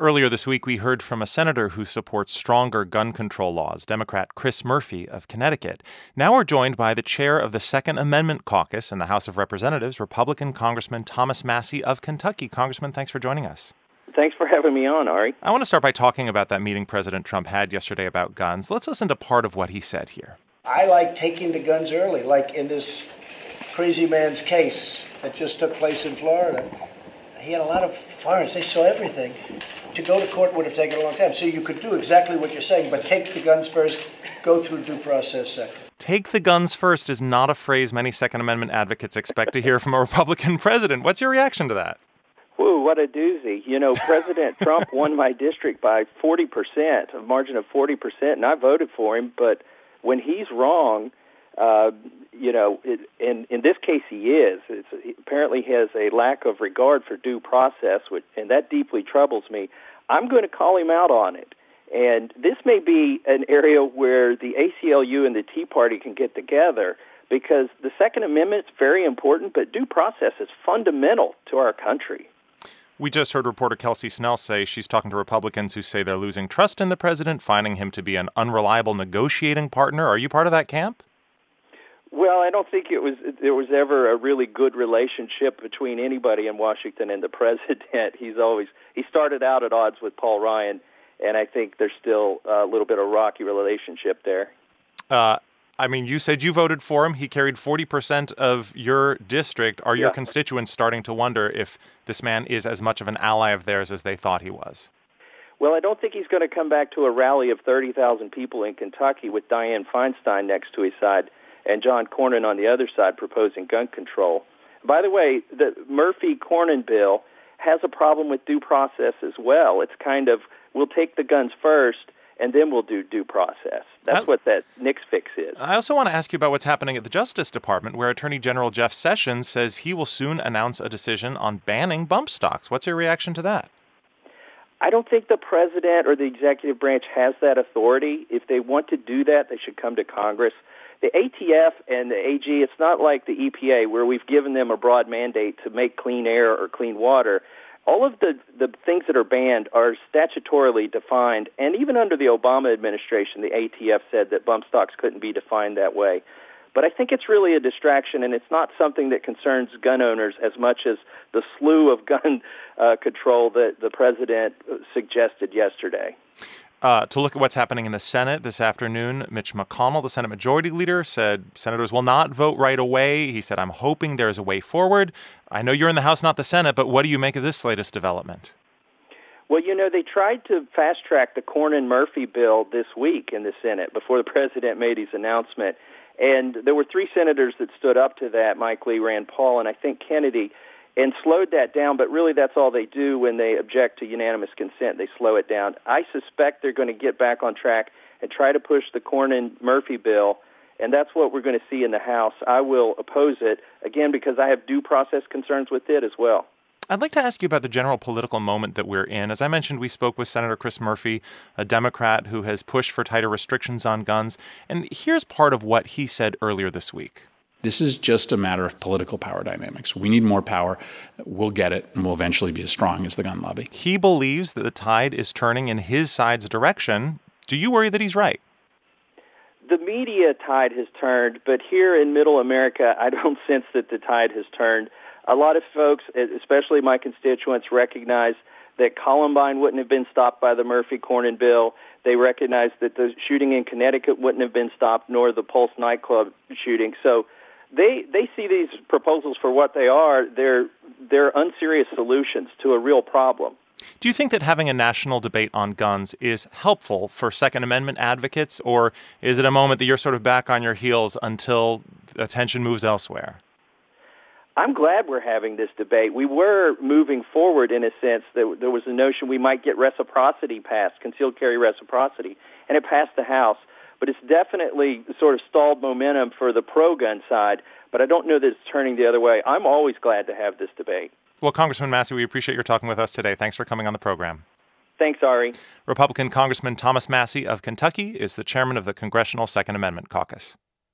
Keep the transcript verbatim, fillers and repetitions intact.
Earlier this week, we heard from a senator who supports stronger gun control laws, Democrat Chris Murphy of Connecticut. Now we're joined by the chair of the Second Amendment Caucus in the House of Representatives, Republican Congressman Thomas Massie of Kentucky. Congressman, thanks for joining us. Thanks for having me on, Ari. I want to start by talking about that meeting President Trump had yesterday about guns. Let's listen to part of what he said here. I like taking the guns early, like in this crazy man's case that just took place in Florida. He had a lot of firearms. They saw everything. To go to court would have taken a long time. So you could do exactly what you're saying, but take the guns first, go through due process second. Take the guns first is not a phrase many Second Amendment advocates expect to hear from a Republican president. What's your reaction to that? Whoa, what a doozy. You know, President Trump won my district by forty percent, a margin of forty percent, and I voted for him. But when he's wrong, uh, you know, it, in, in this case he is. It's, he apparently has a lack of regard for due process, which, and that deeply troubles me. I'm going to call him out on it. And this may be an area where the A C L U and the Tea Party can get together, because the Second Amendment is very important, but due process is fundamental to our country. We just heard reporter Kelsey Snell say she's talking to Republicans who say they're losing trust in the president, finding him to be an unreliable negotiating partner. Are you part of that camp? Well, I don't think it was there was ever a really good relationship between anybody in Washington and the president. He's always he started out at odds with Paul Ryan, and I think there's still a little bit of rocky relationship there. Uh, I mean, you said you voted for him. He carried forty percent of your district. Are your yeah. constituents starting to wonder if this man is as much of an ally of theirs as they thought he was? Well, I don't think he's going to come back to a rally of thirty thousand people in Kentucky with Dianne Feinstein next to his side and John Cornyn on the other side proposing gun control. By the way, the Murphy-Cornyn bill has a problem with due process as well. It's kind of, we'll take the guns first, and then we'll do due process. That's I, what that Nix fix is. I also want to ask you about what's happening at the Justice Department, where Attorney General Jeff Sessions says he will soon announce a decision on banning bump stocks. What's your reaction to that? I don't think the president or the executive branch has that authority. If they want to do that, they should come to Congress. The A T F and the A G, it's not like the E P A where we've given them a broad mandate to make clean air or clean water. All of the, the things that are banned are statutorily defined, and even under the Obama administration, the A T F said that bump stocks couldn't be defined that way. But I think it's really a distraction, and it's not something that concerns gun owners as much as the slew of gun uh, control that the president suggested yesterday. Uh, to look at what's happening in the Senate this afternoon, Mitch McConnell, the Senate Majority Leader, said senators will not vote right away. He said, I'm hoping there is a way forward. I know you're in the House, not the Senate, but what do you make of this latest development? Well, you know, they tried to fast-track the Cornyn-Murphy bill this week in the Senate before the president made his announcement. And there were three senators that stood up to that, Mike Lee, Rand Paul, and I think Kennedy, and slowed that down, but really that's all they do when they object to unanimous consent. They slow it down. I suspect they're going to get back on track and try to push the Cornyn-Murphy bill, and that's what we're going to see in the House. I will oppose it, again, because I have due process concerns with it as well. I'd like to ask you about the general political moment that we're in. As I mentioned, we spoke with Senator Chris Murphy, a Democrat who has pushed for tighter restrictions on guns, and here's part of what he said earlier this week. This is just a matter of political power dynamics. We need more power. We'll get it, and we'll eventually be as strong as the gun lobby. He believes that the tide is turning in his side's direction. Do you worry that he's right? The media tide has turned, but here in Middle America, I don't sense that the tide has turned. A lot of folks, especially my constituents, recognize that Columbine wouldn't have been stopped by the Murphy-Cornyn bill. They recognize that the shooting in Connecticut wouldn't have been stopped, nor the Pulse nightclub shooting. So They they see these proposals for what they are. They're they're unserious solutions to a real problem. Do you think that having a national debate on guns is helpful for Second Amendment advocates, or is it a moment that you're sort of back on your heels until attention moves elsewhere? I'm glad we're having this debate. We were moving forward in a sense that there was a notion we might get reciprocity passed, concealed carry reciprocity, and it passed the House. But it's definitely sort of stalled momentum for the pro-gun side, but I don't know that it's turning the other way. I'm always glad to have this debate. Well, Congressman Massie, we appreciate your talking with us today. Thanks for coming on the program. Thanks, Ari. Republican Congressman Thomas Massie of Kentucky is the chairman of the Congressional Second Amendment Caucus.